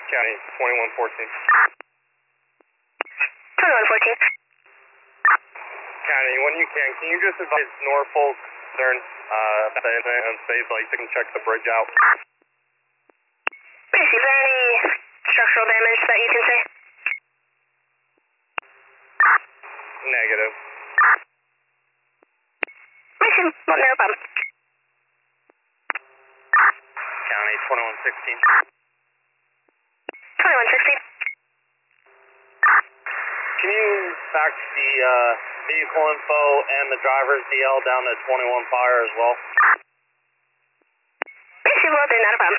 County 2114. 2114. County, when you can you just advise Norfolk Southern about the incident and say like they can check the bridge out? Is there any structural damage that you can say? Negative. Well, no problem. County 2116. 2116. Can you fax the vehicle info and the driver's DL down to 21 Fire as well? Will do, not a problem.